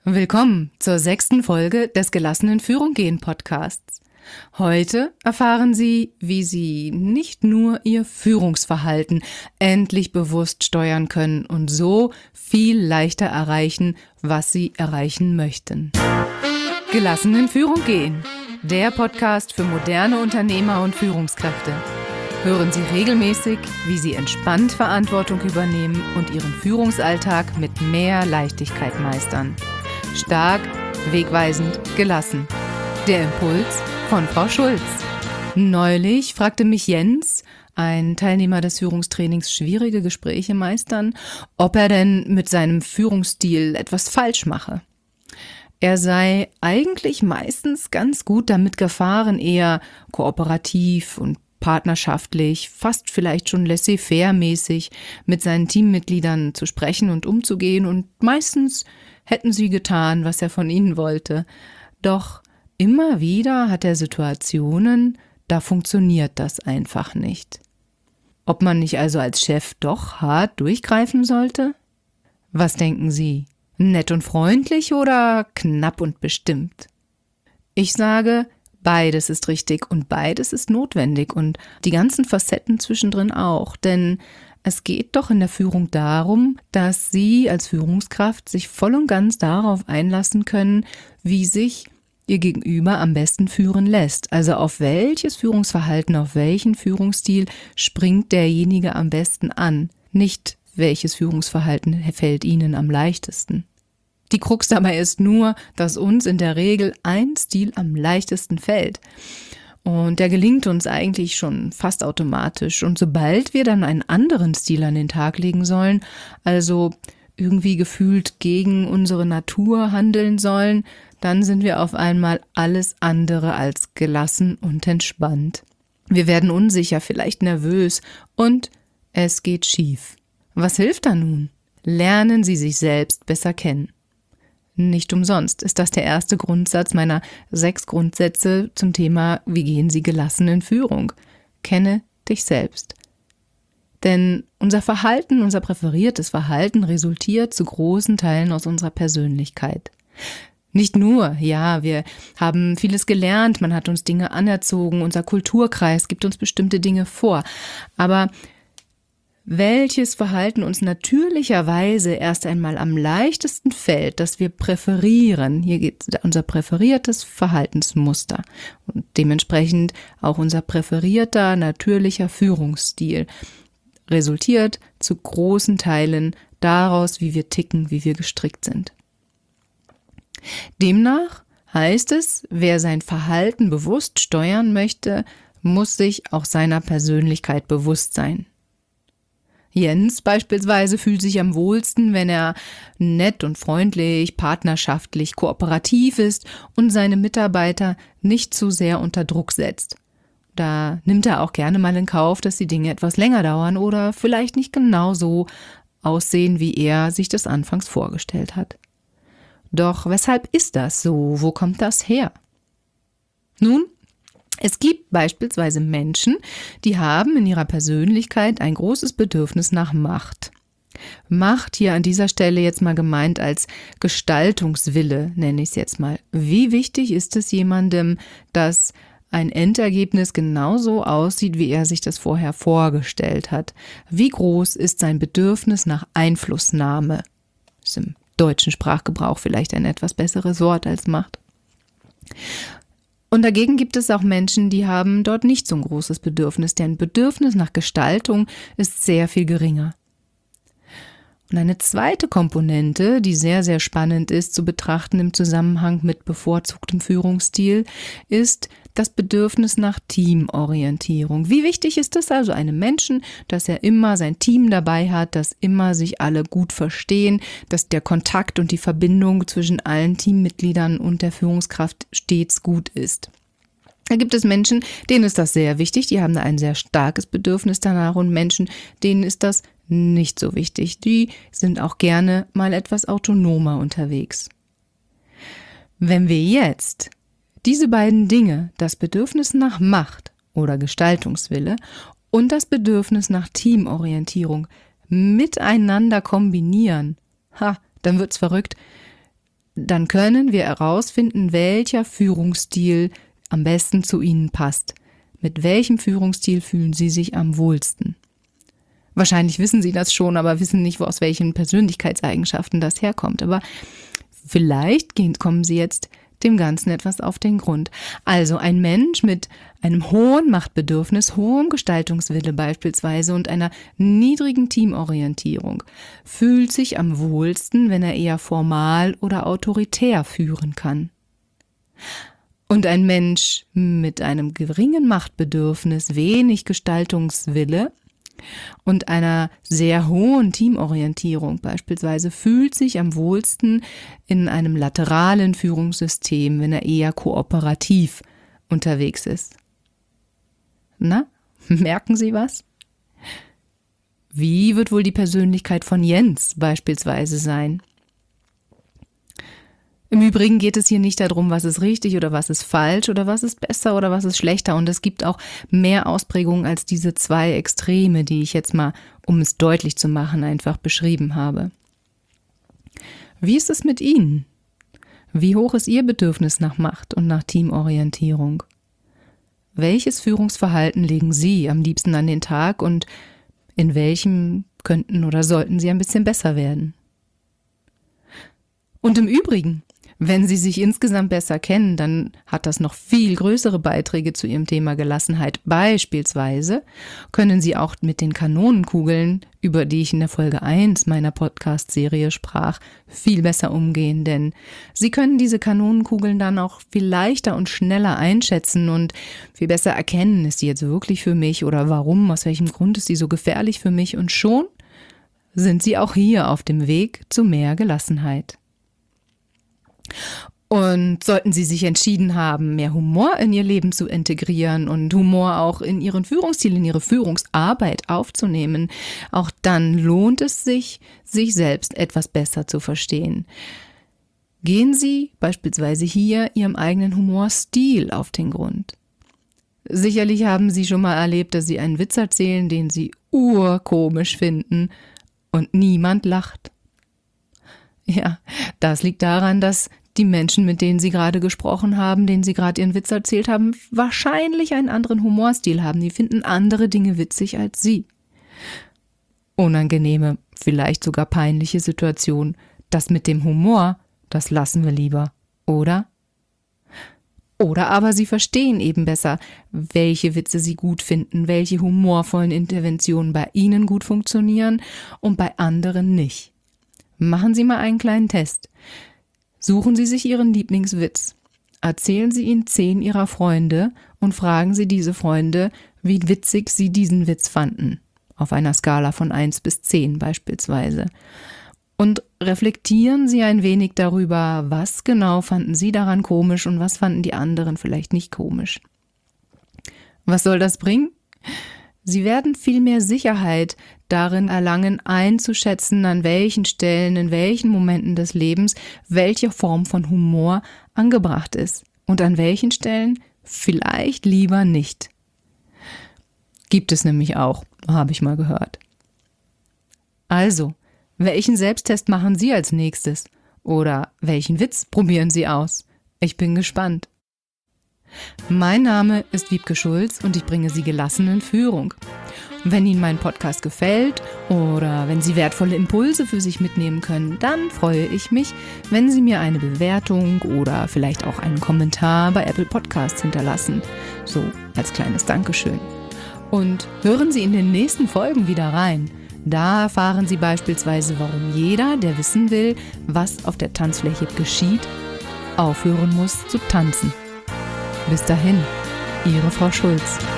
Willkommen zur 6. Folge des Gelassenen Führung gehen Podcasts. Heute erfahren Sie, wie Sie nicht nur Ihr Führungsverhalten endlich bewusst steuern können und so viel leichter erreichen, was Sie erreichen möchten. Gelassenen Führung gehen, der Podcast für moderne Unternehmer und Führungskräfte. Hören Sie regelmäßig, wie Sie entspannt Verantwortung übernehmen und Ihren Führungsalltag mit mehr Leichtigkeit meistern. Stark, wegweisend, gelassen. Der Impuls von Frau Schulz. Neulich fragte mich Jens, ein Teilnehmer des Führungstrainings Schwierige Gespräche meistern, ob er denn mit seinem Führungsstil etwas falsch mache. Er sei eigentlich meistens ganz gut damit gefahren, eher kooperativ und partnerschaftlich, fast vielleicht schon laissez-faire-mäßig mit seinen Teammitgliedern zu sprechen und umzugehen und meistens hätten sie getan, was er von ihnen wollte. Doch immer wieder hat er Situationen, da funktioniert das einfach nicht. Ob man nicht also als Chef doch hart durchgreifen sollte? Was denken Sie? Nett und freundlich oder knapp und bestimmt? Ich sage, beides ist richtig und beides ist notwendig und die ganzen Facetten zwischendrin auch, denn es geht doch in der Führung darum, dass Sie als Führungskraft sich voll und ganz darauf einlassen können, wie sich Ihr Gegenüber am besten führen lässt. Also auf welches Führungsverhalten, auf welchen Führungsstil springt derjenige am besten an, nicht welches Führungsverhalten fällt Ihnen am leichtesten. Die Krux dabei ist nur, dass uns in der Regel ein Stil am leichtesten fällt. Und der gelingt uns eigentlich schon fast automatisch. Und sobald wir dann einen anderen Stil an den Tag legen sollen, also irgendwie gefühlt gegen unsere Natur handeln sollen, dann sind wir auf einmal alles andere als gelassen und entspannt. Wir werden unsicher, vielleicht nervös und es geht schief. Was hilft da nun? Lernen Sie sich selbst besser kennen. Nicht umsonst ist das der erste Grundsatz meiner 6 Grundsätze zum Thema Wie gehen Sie gelassen in Führung? Kenne dich selbst. Denn unser Verhalten, unser präferiertes Verhalten resultiert zu großen Teilen aus unserer Persönlichkeit. Nicht nur, ja, wir haben vieles gelernt, man hat uns Dinge anerzogen, unser Kulturkreis gibt uns bestimmte Dinge vor, aber welches Verhalten uns natürlicherweise erst einmal am leichtesten fällt, das wir präferieren. Hier geht unser präferiertes Verhaltensmuster und dementsprechend auch unser präferierter natürlicher Führungsstil resultiert zu großen Teilen daraus, wie wir ticken, wie wir gestrickt sind. Demnach heißt es, wer sein Verhalten bewusst steuern möchte, muss sich auch seiner Persönlichkeit bewusst sein. Jens beispielsweise fühlt sich am wohlsten, wenn er nett und freundlich, partnerschaftlich, kooperativ ist und seine Mitarbeiter nicht zu sehr unter Druck setzt. Da nimmt er auch gerne mal in Kauf, dass die Dinge etwas länger dauern oder vielleicht nicht genau so aussehen, wie er sich das anfangs vorgestellt hat. Doch weshalb ist das so? Wo kommt das her? Nun, es gibt beispielsweise Menschen, die haben in ihrer Persönlichkeit ein großes Bedürfnis nach Macht. Macht hier an dieser Stelle jetzt mal gemeint als Gestaltungswille, nenne ich es jetzt mal. Wie wichtig ist es jemandem, dass ein Endergebnis genauso aussieht, wie er sich das vorher vorgestellt hat? Wie groß ist sein Bedürfnis nach Einflussnahme? Ist im deutschen Sprachgebrauch vielleicht ein etwas besseres Wort als Macht. Und dagegen gibt es auch Menschen, die haben dort nicht so ein großes Bedürfnis. Deren Bedürfnis nach Gestaltung ist sehr viel geringer. Und eine zweite Komponente, die sehr, sehr spannend ist zu betrachten im Zusammenhang mit bevorzugtem Führungsstil, ist das Bedürfnis nach Teamorientierung. Wie wichtig ist es also einem Menschen, dass er immer sein Team dabei hat, dass immer sich alle gut verstehen, dass der Kontakt und die Verbindung zwischen allen Teammitgliedern und der Führungskraft stets gut ist. Da gibt es Menschen, denen ist das sehr wichtig, die haben da ein sehr starkes Bedürfnis danach und Menschen, denen ist das nicht so wichtig. Die sind auch gerne mal etwas autonomer unterwegs. Wenn wir jetzt diese beiden Dinge, das Bedürfnis nach Macht oder Gestaltungswille und das Bedürfnis nach Teamorientierung miteinander kombinieren, dann wird's verrückt. dann können wir herausfinden, welcher Führungsstil am besten zu Ihnen passt. Mit welchem Führungsstil fühlen Sie sich am wohlsten? Wahrscheinlich wissen Sie das schon, aber wissen nicht, aus welchen Persönlichkeitseigenschaften das herkommt. Aber vielleicht kommen Sie jetzt dem Ganzen etwas auf den Grund. Also ein Mensch mit einem hohen Machtbedürfnis, hohem Gestaltungswille beispielsweise und einer niedrigen Teamorientierung fühlt sich am wohlsten, wenn er eher formal oder autoritär führen kann. Und ein Mensch mit einem geringen Machtbedürfnis, wenig Gestaltungswille und einer sehr hohen Teamorientierung beispielsweise fühlt sich am wohlsten in einem lateralen Führungssystem, wenn er eher kooperativ unterwegs ist. Na, merken Sie was? Wie wird wohl die Persönlichkeit von Jens beispielsweise sein? Im Übrigen geht es hier nicht darum, was ist richtig oder was ist falsch oder was ist besser oder was ist schlechter. Und es gibt auch mehr Ausprägungen als diese 2 Extreme, die ich jetzt mal, um es deutlich zu machen, einfach beschrieben habe. Wie ist es mit Ihnen? Wie hoch ist Ihr Bedürfnis nach Macht und nach Teamorientierung? Welches Führungsverhalten legen Sie am liebsten an den Tag und in welchem könnten oder sollten Sie ein bisschen besser werden? Und im Übrigen, wenn Sie sich insgesamt besser kennen, dann hat das noch viel größere Beiträge zu Ihrem Thema Gelassenheit. Beispielsweise können Sie auch mit den Kanonenkugeln, über die ich in der Folge 1 meiner Podcast-Serie sprach, viel besser umgehen, denn Sie können diese Kanonenkugeln dann auch viel leichter und schneller einschätzen und viel besser erkennen, ist die jetzt wirklich für mich oder warum, aus welchem Grund ist die so gefährlich für mich, und schon sind Sie auch hier auf dem Weg zu mehr Gelassenheit. Und sollten Sie sich entschieden haben, mehr Humor in Ihr Leben zu integrieren und Humor auch in Ihren Führungsstil, in Ihre Führungsarbeit aufzunehmen, auch dann lohnt es sich, sich selbst etwas besser zu verstehen. Gehen Sie beispielsweise hier Ihrem eigenen Humorstil auf den Grund. Sicherlich haben Sie schon mal erlebt, dass Sie einen Witz erzählen, den Sie urkomisch finden und niemand lacht. Ja, das liegt daran, dass die Menschen, mit denen Sie gerade gesprochen haben, denen Sie gerade Ihren Witz erzählt haben, wahrscheinlich einen anderen Humorstil haben. Die finden andere Dinge witzig als Sie. Unangenehme, vielleicht sogar peinliche Situationen. Das mit dem Humor, das lassen wir lieber, oder? Oder aber Sie verstehen eben besser, welche Witze Sie gut finden, welche humorvollen Interventionen bei Ihnen gut funktionieren und bei anderen nicht. Machen Sie mal einen kleinen Test. Suchen Sie sich Ihren Lieblingswitz. Erzählen Sie ihn 10 Ihrer Freunde und fragen Sie diese Freunde, wie witzig sie diesen Witz fanden. Auf einer Skala von 1 bis 10 beispielsweise. Und reflektieren Sie ein wenig darüber, was genau fanden Sie daran komisch und was fanden die anderen vielleicht nicht komisch. Was soll das bringen? Sie werden viel mehr Sicherheit darin erlangen, einzuschätzen, an welchen Stellen, in welchen Momenten des Lebens welche Form von Humor angebracht ist und an welchen Stellen vielleicht lieber nicht. Gibt es nämlich auch, habe ich mal gehört. Also, welchen Selbsttest machen Sie als nächstes? Oder welchen Witz probieren Sie aus? Ich bin gespannt. Mein Name ist Wiebke Schulz und ich bringe Sie gelassen in Führung. Wenn Ihnen mein Podcast gefällt oder wenn Sie wertvolle Impulse für sich mitnehmen können, dann freue ich mich, wenn Sie mir eine Bewertung oder vielleicht auch einen Kommentar bei Apple Podcasts hinterlassen. So als kleines Dankeschön. Und hören Sie in den nächsten Folgen wieder rein. Da erfahren Sie beispielsweise, warum jeder, der wissen will, was auf der Tanzfläche geschieht, aufhören muss zu tanzen. Bis dahin, Ihre Frau Schulz.